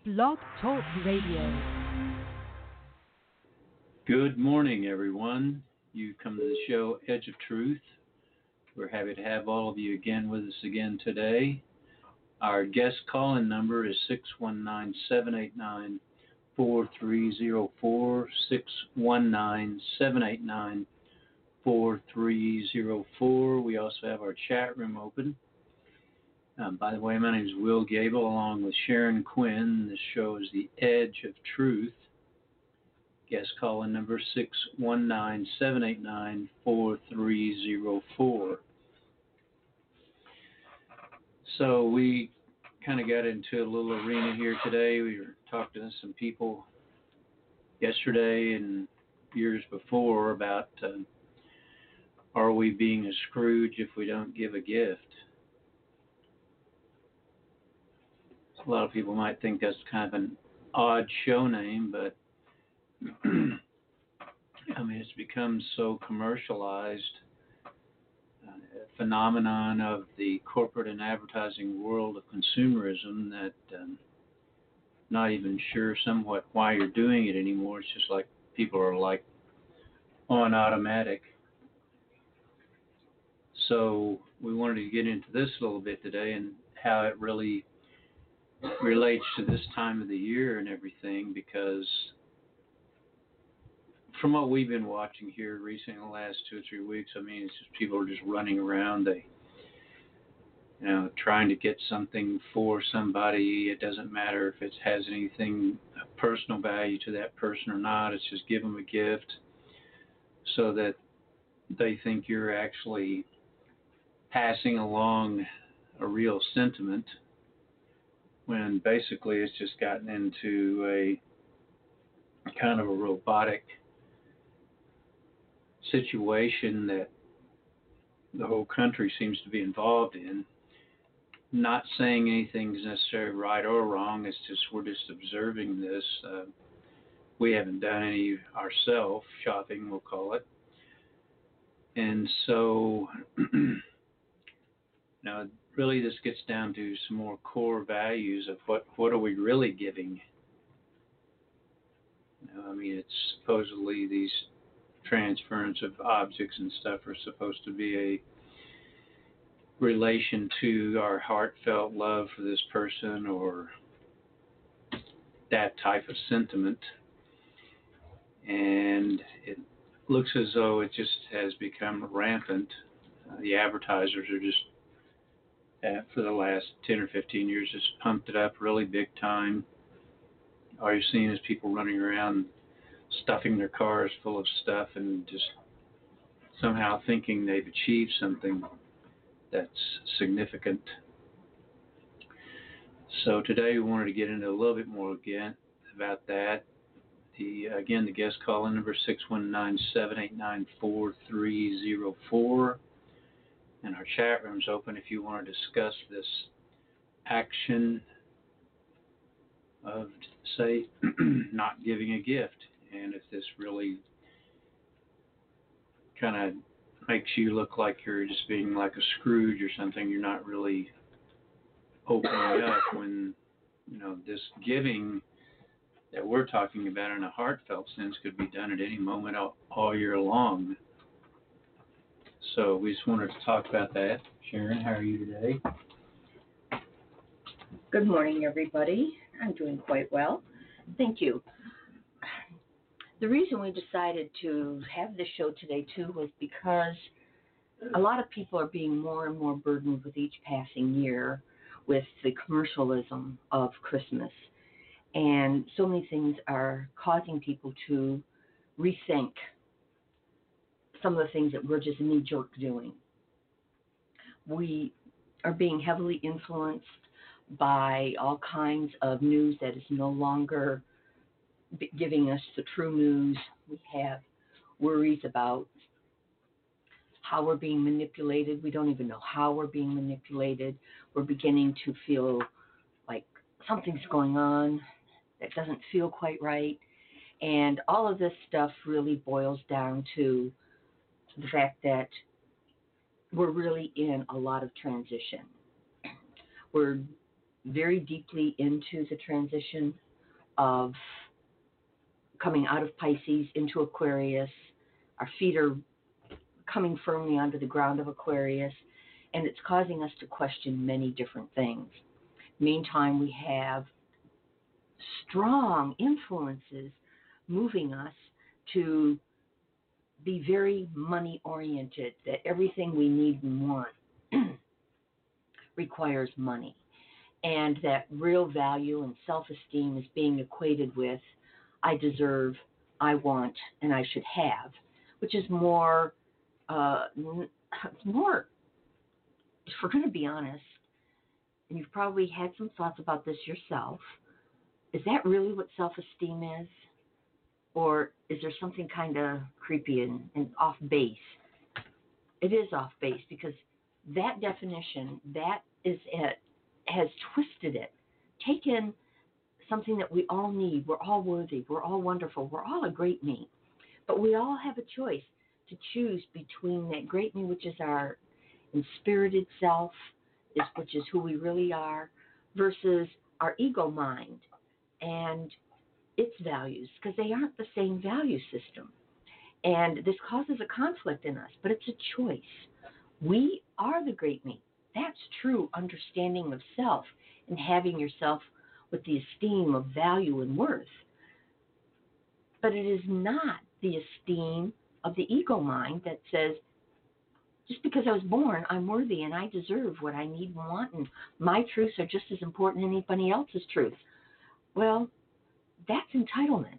Blog Talk Radio. Good morning, everyone. You've come to the show Edge of Truth. We're happy to have all of you again with us again today. Our guest call-in number is 619-789-4304, 619-789-4304. We also have our chat room open. By the way, my name is Will Gable, along with Sharon Quinn. This show is The Edge of Truth. Guest call-in number 619-789-4304. So we kind of got into a little arena here today. We were talking to some people yesterday and years before about are we being a Scrooge if we don't give a gift? A lot of people might think that's kind of an odd show name, but I mean, it's become so commercialized, a phenomenon of the corporate and advertising world of consumerism that not even sure somewhat why you're doing it anymore. It's just like people are like on automatic. So we wanted to get into this a little bit today and how it really relates to this time of the year and everything, because from what we've been watching here recently in the last 2 or 3 weeks, I mean, it's just people are just running around, trying to get something for somebody. It doesn't matter if it has anything of personal value to that person or not. It's just give them a gift so that they think you're actually passing along a real sentiment, when basically it's just gotten into a kind of a robotic situation that the whole country seems to be involved in. Not saying anything's necessarily right or wrong, it's just we're just observing this. We haven't done any ourselves, shopping we'll call it. And so now really this gets down to some more core values of what are we really giving. I mean, it's supposedly these transference of objects and stuff are supposed to be a relation to our heartfelt love for this person or that type of sentiment. And it looks as though it just has become rampant. The advertisers are just, for the last 10 or 15 years, just pumped it up really big time. All you're seeing is people running around stuffing their cars full of stuff and just somehow thinking they've achieved something that's significant. So today we wanted to get into a little bit more again about that. The guest call-in number 619-789-4304. And our chat room's open if you want to discuss this action of, say, not giving a gift. And if this really kind of makes you look like you're just being like a Scrooge or something, you're not really opening up when, this giving that we're talking about in a heartfelt sense could be done at any moment all year long. So we just wanted to talk about that. Sharon, how are you today? Good morning, everybody. I'm doing quite well. Thank you. The reason we decided to have this show today, too, was because a lot of people are being more and more burdened with each passing year with the commercialism of Christmas. And so many things are causing people to rethink some of the things that we're just knee-jerk doing. We are being heavily influenced by all kinds of news that is no longer giving us the true news. We have worries about how we're being manipulated. We don't even know how we're being manipulated. We're beginning to feel like something's going on that doesn't feel quite right. And all of this stuff really boils down to the fact that we're really in a lot of transition. We're very deeply into the transition of coming out of Pisces into Aquarius. Our feet are coming firmly onto the ground of Aquarius, and it's causing us to question many different things. Meantime, we have strong influences moving us to be very money-oriented, that everything we need and want requires money, and that real value and self-esteem is being equated with I deserve, I want, and I should have, which is more, if we're going to be honest, and you've probably had some thoughts about this yourself, is that really what self-esteem is? Or is there something kind of creepy and off base? It is off base because that definition, that is it, has twisted it, taken something that we all need. We're all worthy. We're all wonderful. We're all a great me. But we all have a choice to choose between that great me, which is our inspirited self, which is who we really are, versus our ego mind and its values, because they aren't the same value system. And this causes a conflict in us, but it's a choice. We are the great me. That's true understanding of self and having yourself with the esteem of value and worth. But it is not the esteem of the ego mind that says, just because I was born, I'm worthy and I deserve what I need and want, and my truths are just as important as anybody else's truths. Well, that's entitlement.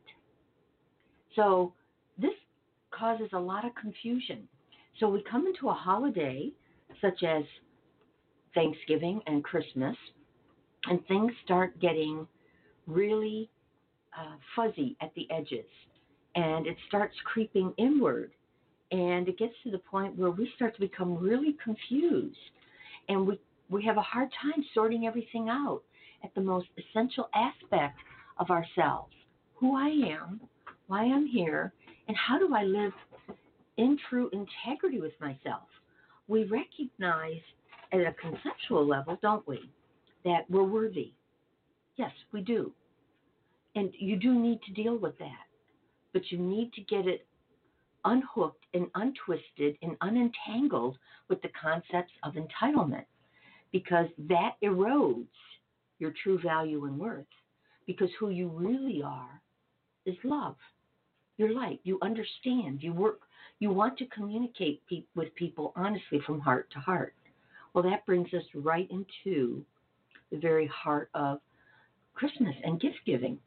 So this causes a lot of confusion. So we come into a holiday such as Thanksgiving and Christmas, and things start getting really fuzzy at the edges, and it starts creeping inward, and it gets to the point where we start to become really confused, and we have a hard time sorting everything out at the most essential aspect of ourselves: who I am, why I'm here, and how do I live in true integrity with myself. We recognize at a conceptual level, don't we, that we're worthy. Yes, we do. And you do need to deal with that. But you need to get it unhooked and untwisted and unentangled with the concepts of entitlement, because that erodes your true value and worth. Because who you really are is love. You're light. You understand. You work. You want to communicate with people honestly from heart to heart. Well, that brings us right into the very heart of Christmas and gift giving.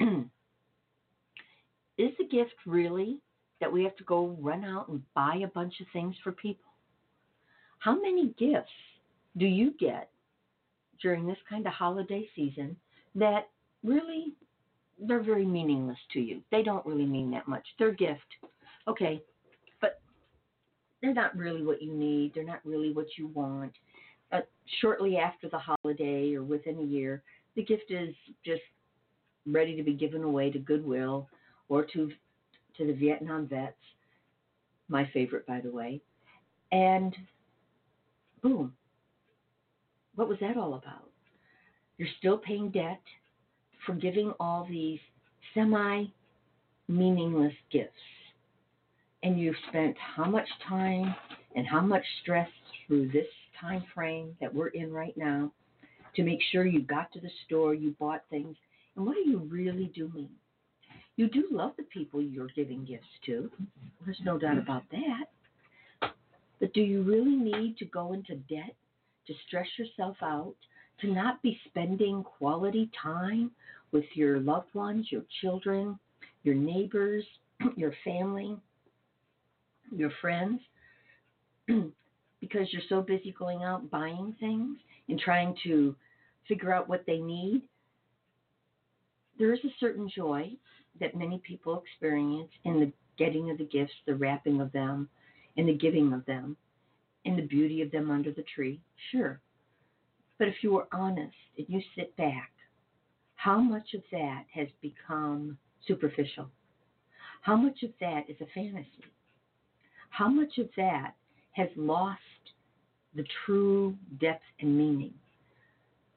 Is the gift really that we have to go run out and buy a bunch of things for people? How many gifts do you get during this kind of holiday season that really, they're very meaningless to you? They don't really mean that much. They're a gift. Okay, but they're not really what you need. They're not really what you want. Shortly after the holiday or within a year, the gift is just ready to be given away to Goodwill or to the Vietnam vets, my favorite, by the way. And boom, what was that all about? You're still paying debt for giving all these semi-meaningless gifts. And you've spent how much time and how much stress through this time frame that we're in right now to make sure you got to the store, you bought things. And what are you really doing? You do love the people you're giving gifts to. There's no doubt about that. But do you really need to go into debt, to stress yourself out, to not be spending quality time with your loved ones, your children, your neighbors, your family, your friends, because you're so busy going out buying things and trying to figure out what they need? There is a certain joy that many people experience in the getting of the gifts, the wrapping of them, and the giving of them, and the beauty of them under the tree, sure. But if you were honest and you sit back, how much of that has become superficial? How much of that is a fantasy? How much of that has lost the true depth and meaning?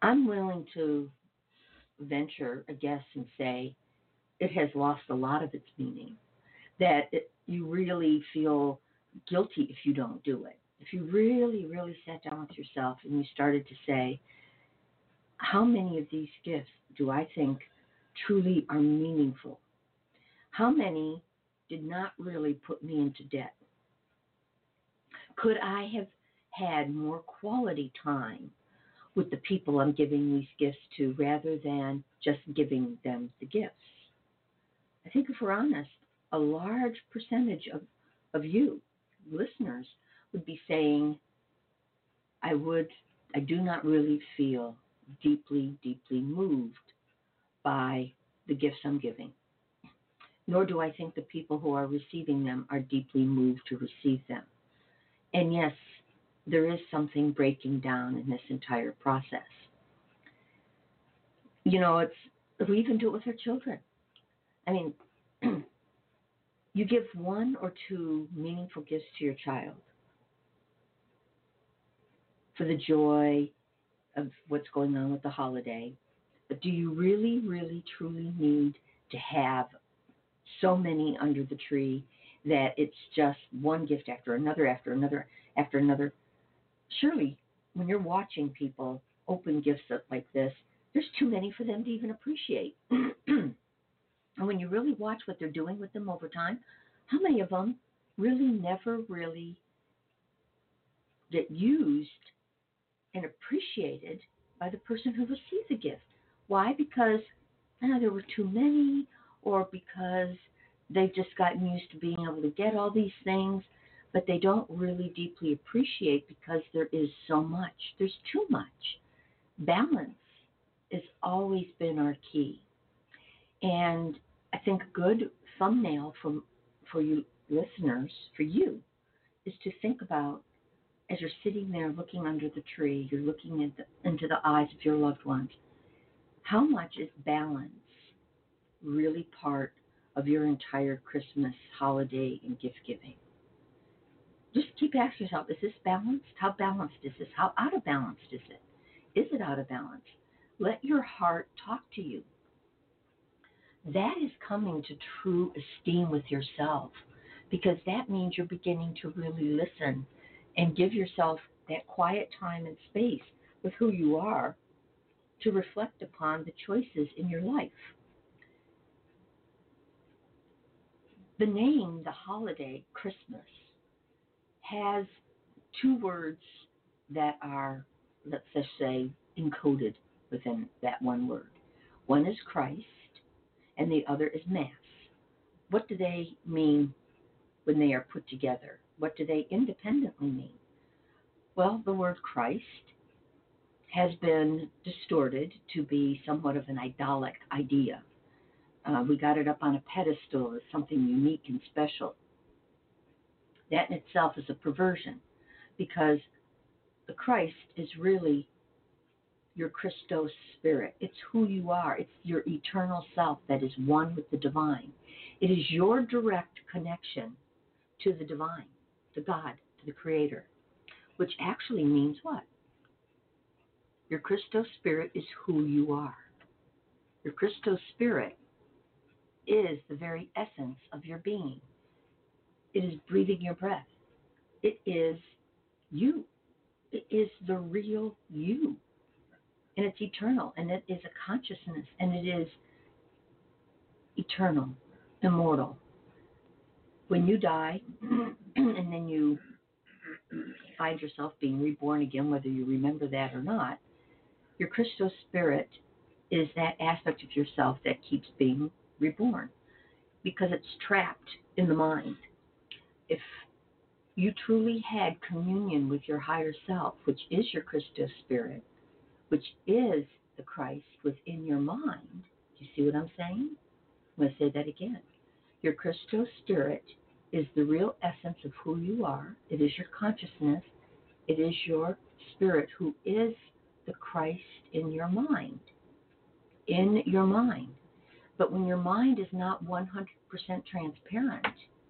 I'm willing to venture a guess and say it has lost a lot of its meaning, that you really feel guilty if you don't do it. If you really, really sat down with yourself and you started to say, how many of these gifts do I think truly are meaningful? How many did not really put me into debt? Could I have had more quality time with the people I'm giving these gifts to rather than just giving them the gifts? I think if we're honest, a large percentage of you, listeners, would be saying, I do not really feel deeply, deeply moved by the gifts I'm giving. Nor do I think the people who are receiving them are deeply moved to receive them. And yes, there is something breaking down in this entire process. We even do it with our children. I mean, you give one or two meaningful gifts to your child for the joy of what's going on with the holiday, but do you really, really, truly need to have so many under the tree that it's just one gift after another, after another, after another? Surely, when you're watching people open gifts up like this, there's too many for them to even appreciate. And when you really watch what they're doing with them over time, how many of them really never really get used and appreciated by the person who received the gift? Why? Because there were too many, or because they've just gotten used to being able to get all these things, but they don't really deeply appreciate because there is so much. There's too much. Balance has always been our key. And I think a good thumbnail for you listeners, for you, is to think about, as you're sitting there looking under the tree, you're looking into the eyes of your loved ones, how much is balance really part of your entire Christmas holiday and gift giving? Just keep asking yourself, is this balanced? How balanced is this? How out of balance is it? Is it out of balance? Let your heart talk to you. That is coming to true esteem with yourself, because that means you're beginning to really listen and give yourself that quiet time and space with who you are to reflect upon the choices in your life. The name, the holiday, Christmas, has two words that are, let's just say, encoded within that one word. One is Christ, and the other is Mass. What do they mean when they are put together? What do they independently mean? Well, the word Christ has been distorted to be somewhat of an idolic idea. We got it up on a pedestal as something unique and special. That in itself is a perversion, because the Christ is really your Christos spirit. It's who you are. It's your eternal self that is one with the divine. It is your direct connection to the divine, to God, to the Creator, which actually means what? Your Christos spirit is who you are. Your Christos spirit is the very essence of your being. It is breathing your breath. It is you. It is the real you. And it's eternal, and it is a consciousness, and it is eternal, immortal. When you die, and then you find yourself being reborn again, whether you remember that or not, your Christos spirit is that aspect of yourself that keeps being reborn, because it's trapped in the mind. If you truly had communion with your higher self, which is your Christos spirit, which is the Christ within your mind, do you see what I'm saying? I'm going to say that again. Your Christos spirit is the real essence of who you are. It is your consciousness. It is your spirit who is the Christ in your mind. In your mind. But when your mind is not 100% transparent,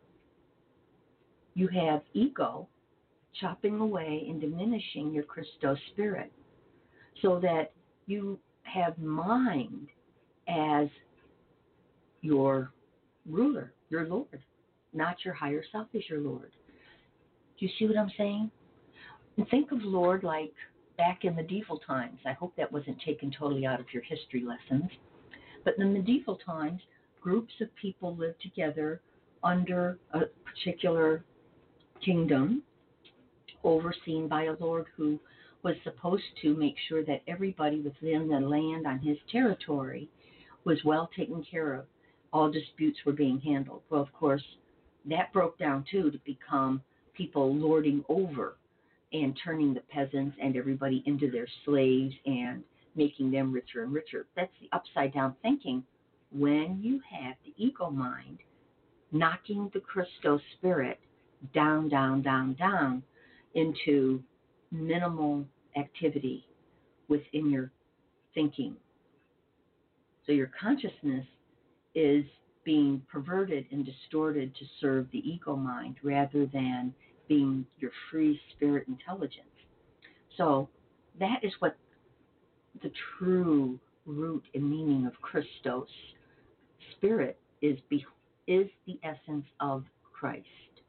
you have ego chopping away and diminishing your Christos spirit, so that You have mind as your ruler, your Lord, not your higher self as your Lord. Do you see what I'm saying? And think of Lord like back in medieval times. I hope that wasn't taken totally out of your history lessons. But in the medieval times, groups of people lived together under a particular kingdom, overseen by a lord who was supposed to make sure that everybody within the land on his territory was well taken care of. All disputes were being handled. Well, of course, that broke down too to become people lording over and turning the peasants and everybody into their slaves and making them richer and richer. That's the upside down thinking when you have the ego mind knocking the Christos spirit down, down, down, down into minimal activity within your thinking. So your consciousness is being perverted and distorted to serve the ego mind rather than being your free spirit intelligence. So that is what the true root and meaning of Christos. Spirit is the essence of Christ.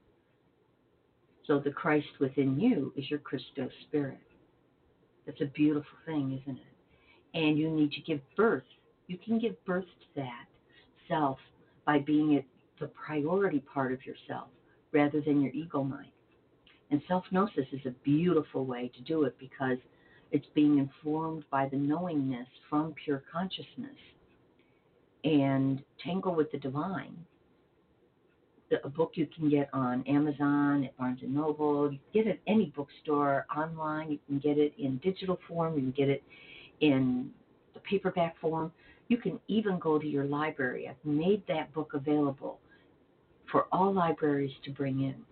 So the Christ within you is your Christos spirit. That's a beautiful thing, isn't it? And you need to give birth. You can give birth to that self by being the priority part of yourself rather than your ego mind. And self-gnosis is a beautiful way to do it because it's being informed by the knowingness from pure consciousness. And Tangle with the Divine, a book you can get on Amazon, at Barnes & Noble, you can get it at any bookstore, online, you can get it in digital form, you can get it in the paperback form. You can even go to your library. I've made that book available for all libraries to bring in.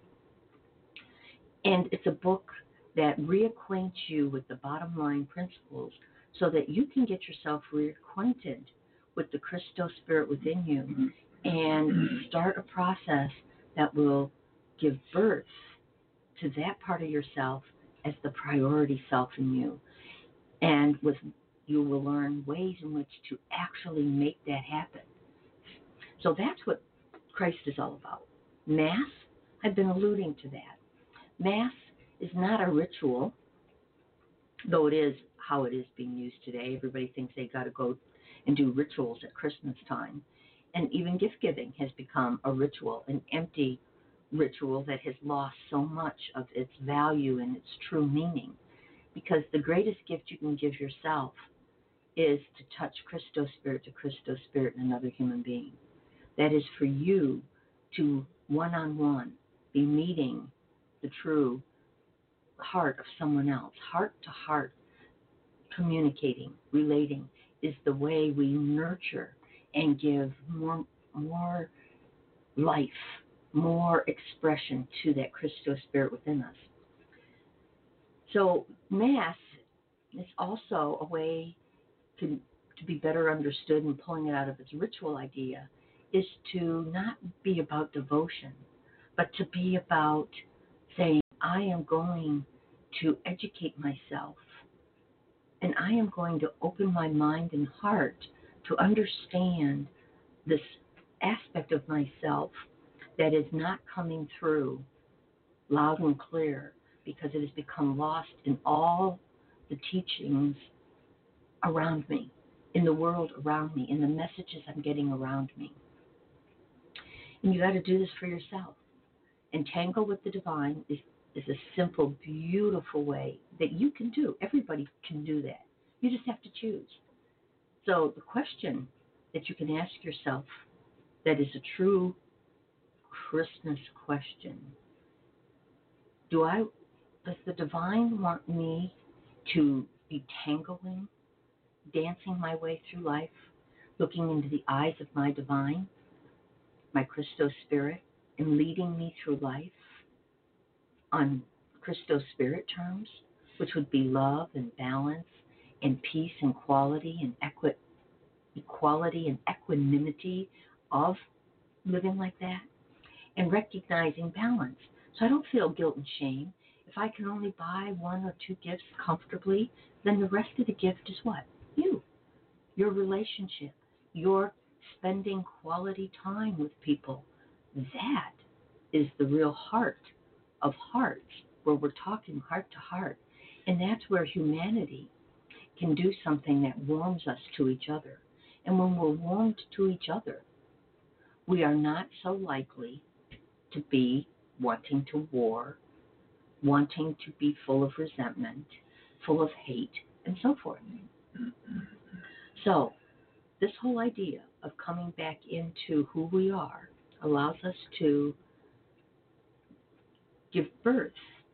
And it's a book that reacquaints you with the bottom line principles so that you can get yourself reacquainted with the Christos spirit within you and start a process that will give birth to that part of yourself as the priority self in you. And you will learn ways in which to actually make that happen. So that's what Christ is all about. Mass, I've been alluding to that. Mass is not a ritual, though it is how it is being used today. Everybody thinks they got to go and do rituals at Christmas time. And even gift giving has become a ritual, an empty ritual that has lost so much of its value and its true meaning. Because the greatest gift you can give yourself is to touch Christos spirit to Christos spirit in another human being. That is for you to one-on-one be meeting the true heart of someone else. Heart to heart communicating, relating is the way we nurture and give more life, more expression to that Christos spirit within us. So Mass is also a way to be better understood, and pulling it out of its ritual idea is to not be about devotion, but to be about saying, I am going to educate myself, and I am going to open my mind and heart to understand this aspect of myself that is not coming through loud and clear because it has become lost in all the teachings around me, in the world around me, in the messages I'm getting around me. And you got to do this for yourself. And Tangle with the Divine is a simple, beautiful way that you can do. Everybody can do that. You just have to choose. So the question that you can ask yourself that is a true Christmas question, does the Divine want me to be tangling, dancing my way through life, looking into the eyes of my Divine, my Christos spirit, and leading me through life on Christos spirit terms, which would be love and balance and peace and quality and equality and equanimity of living like that, and recognizing balance. So I don't feel guilt and shame. If I can only buy one or two gifts comfortably, then the rest of the gift is what? You, your relationship, your spending quality time with people. That is the real heart of hearts, where we're talking heart to heart. And that's where humanity can do something that warms us to each other. And when we're warmed to each other, we are not so likely to be wanting to war, wanting to be full of resentment, full of hate, and so forth. So, this whole idea of coming back into who we are allows us to give birth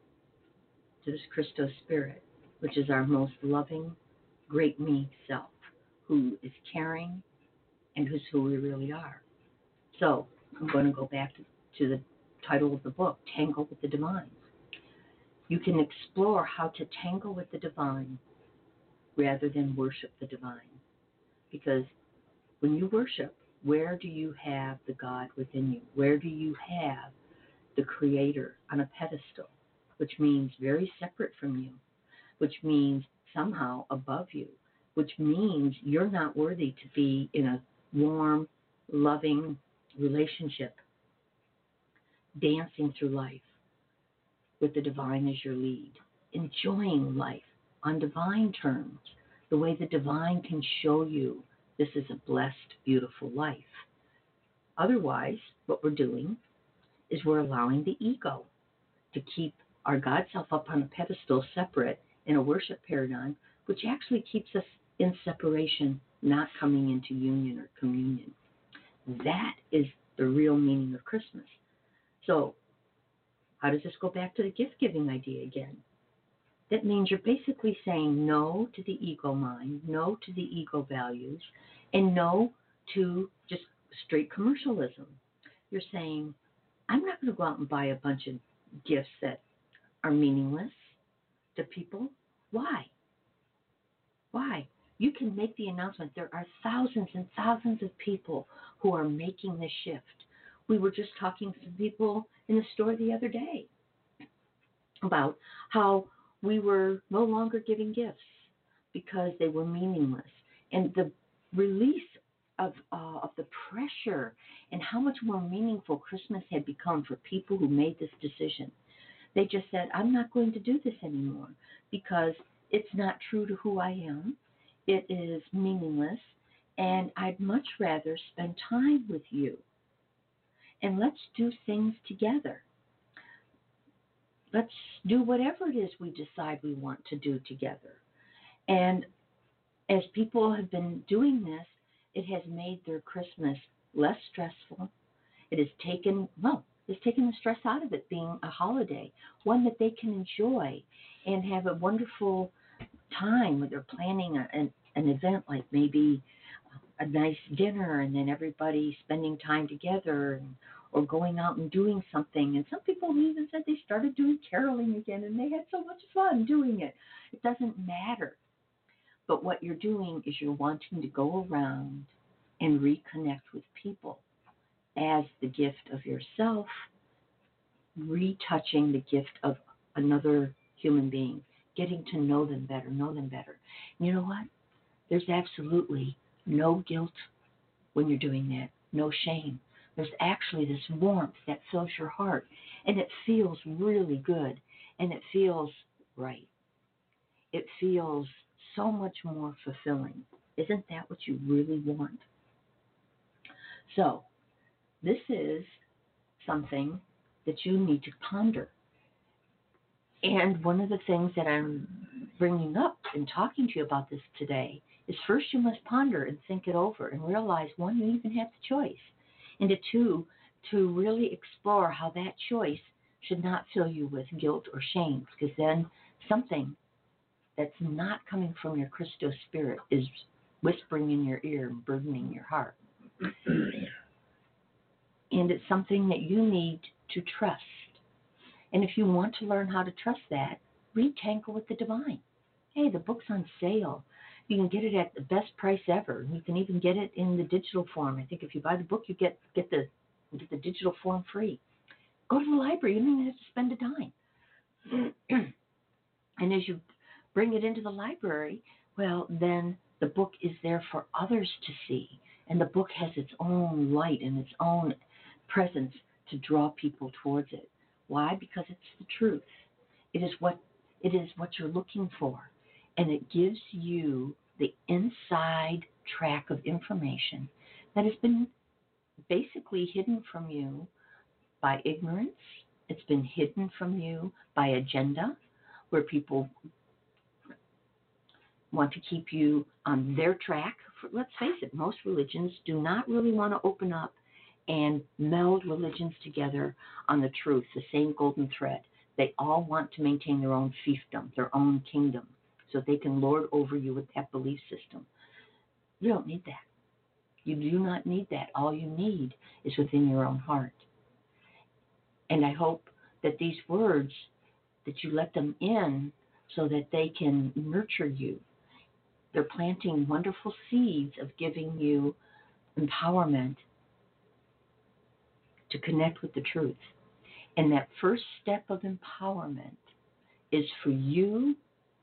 to this Christos spirit, which is our most loving, great me self, who is caring and who's who we really are. So, I'm going to go back to the title of the book, Tangle with the Divine. You can explore how to tangle with the divine rather than worship the divine. Because when you worship, where do you have the God within you? Where do you have the Creator on a pedestal, which means very separate from you, which means somehow above you, which means you're not worthy to be in a warm, loving relationship, dancing through life with the divine as your lead, enjoying life on divine terms, the way the divine can show you this is a blessed, beautiful life. Otherwise, what we're doing is we're allowing the ego to keep our God self up on a pedestal separate in a worship paradigm, which actually keeps us in separation, not coming into union or communion. That is the real meaning of Christmas. So, how does this go back to the gift-giving idea again? That means you're basically saying no to the ego mind, no to the ego values, and no to just straight commercialism. You're saying, I'm not going to go out and buy a bunch of gifts that are meaningless to people. Why? Why? You can make the announcement. There are thousands and thousands of people who are making this shift. We were just talking to people in the store the other day about how we were no longer giving gifts because they were meaningless. And the release of the pressure and how much more meaningful Christmas had become for people who made this decision. They just said, I'm not going to do this anymore because it's not true to who I am. It is meaningless, and I'd much rather spend time with you. And let's do things together. Let's do whatever it is we decide we want to do together. And as people have been doing this, it has made their Christmas less stressful. It has taken the stress out of it being a holiday, one that they can enjoy and have a wonderful time when they're planning an event, like maybe a nice dinner and then everybody spending time together, or going out and doing something. And some people even said they started doing caroling again and they had so much fun doing it. It doesn't matter. But what you're doing is you're wanting to go around and reconnect with people as the gift of yourself, retouching the gift of another human being, getting to know them better. And you know what? There's absolutely no guilt when you're doing that, no shame. There's actually this warmth that fills your heart, and it feels really good, and it feels right. It feels so much more fulfilling. Isn't that what you really want? So, this is something that you need to ponder. And one of the things that I'm bringing up and talking to you about this today is, first, you must ponder and think it over and realize, one, you even have the choice. And two, to really explore how that choice should not fill you with guilt or shame, because then something that's not coming from your Christos spirit is whispering in your ear and burdening your heart. And it's something that you need to trust. And if you want to learn how to trust that, read Tangle with the Divine. Hey, the book's on sale. You can get it at the best price ever. You can even get it in the digital form. I think if you buy the book, you get the digital form free. Go to the library. You don't even have to spend a dime. And as you bring it into the library, well, then The book is there for others to see, and the book has its own light and its own presence to draw people towards it. Why? Because it's the truth. It is what you're looking for, and it gives you the inside track of information that has been basically hidden from you by ignorance. It's been hidden from you by agenda, where people want to keep you on their track. Let's face it, most religions do not really want to open up and meld religions together on the truth, the same golden thread. They all want to maintain their own fiefdom, their own kingdom, so they can lord over you with that belief system. You don't need that. You do not need that. All you need is within your own heart. And I hope that these words, that you let them in so that they can nurture you. They're planting wonderful seeds of giving you empowerment to connect with the truth. And that first step of empowerment is for you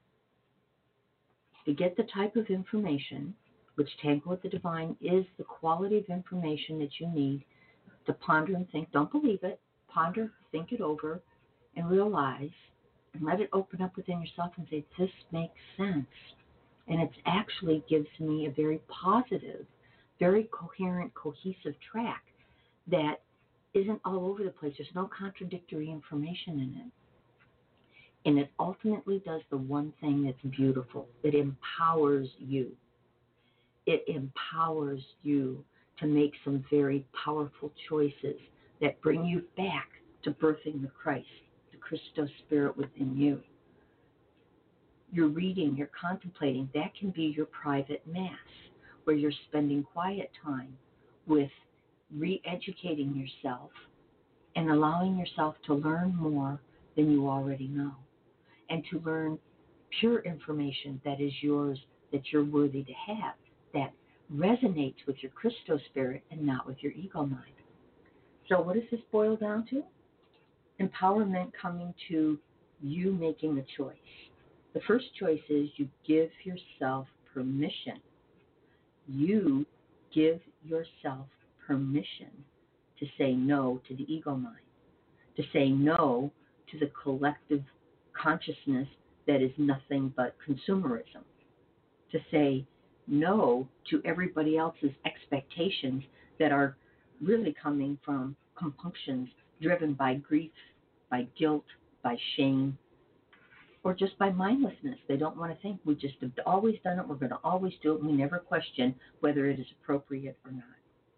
to get the type of information, which Tango with the Divine is the quality of information that you need to ponder and think. Don't believe it. Ponder, think it over, and realize, and let it open up within yourself and say, this makes sense. And it actually gives me a very positive, very coherent, cohesive track that isn't all over the place. There's no contradictory information in it. And it ultimately does the one thing that's beautiful. It empowers you. It empowers you to make some very powerful choices that bring you back to birthing the Christ, the Christos spirit within you. You're reading, you're contemplating. That can be your private mass, where you're spending quiet time with re-educating yourself and allowing yourself to learn more than you already know, and to learn pure information that is yours, that you're worthy to have, that resonates with your Christos spirit and not with your ego mind. So what does this boil down to? Empowerment coming to you making a choice. The first choice is you give yourself permission. You give yourself permission to say no to the ego mind, to say no to the collective consciousness that is nothing but consumerism, to say no to everybody else's expectations that are really coming from compunctions driven by grief, by guilt, by shame, or just by mindlessness. They don't want to think. We just have always done it. We're going to always do it. And we never question whether it is appropriate or not.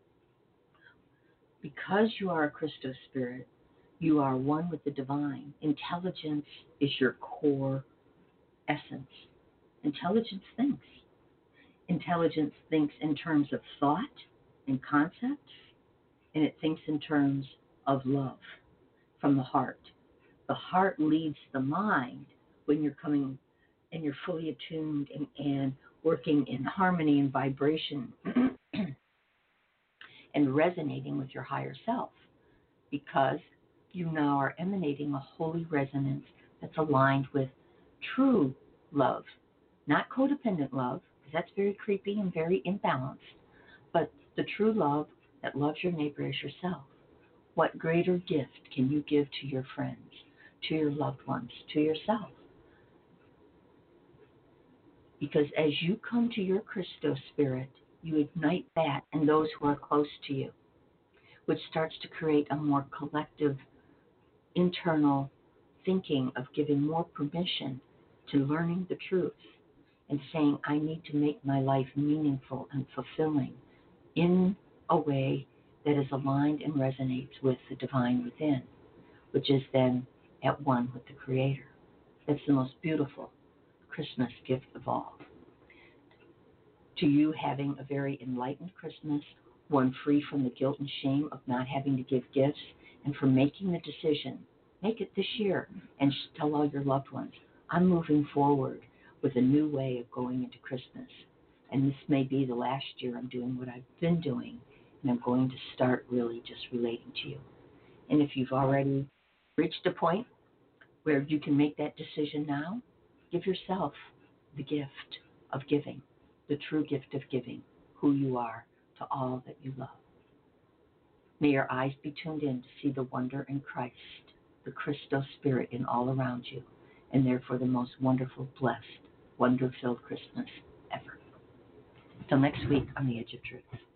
Because you are a Christos spirit, you are one with the divine. Intelligence is your core essence. Intelligence thinks. Intelligence thinks in terms of thought and concepts, and it thinks in terms of love from the heart. The heart leads the mind when you're coming and you're fully attuned and working in harmony and vibration and resonating with your higher self, because you now are emanating a holy resonance that's aligned with true love, not codependent love, because that's very creepy and very imbalanced, but the true love that loves your neighbor as yourself. What greater gift can you give to your friends, to your loved ones, to yourself? Because as you come to your Christos spirit, you ignite that in those who are close to you, which starts to create a more collective internal thinking of giving more permission to learning the truth and saying, I need to make my life meaningful and fulfilling in a way that is aligned and resonates with the divine within, which is then at one with the Creator. That's the most beautiful Christmas gift of all. To you having a very enlightened Christmas, one free from the guilt and shame of not having to give gifts, and for making the decision, make it this year, and tell all your loved ones, I'm moving forward with a new way of going into Christmas. And this may be the last year I'm doing what I've been doing, and I'm going to start really just relating to you. And if you've already reached a point where you can make that decision now, give yourself the gift of giving. the true gift of giving, who you are to all that you love. May your eyes be tuned in to see the wonder in Christ, the Christos Spirit in all around you, and therefore the most wonderful, blessed, wonder-filled Christmas ever. Till next week on The Edge of Truth.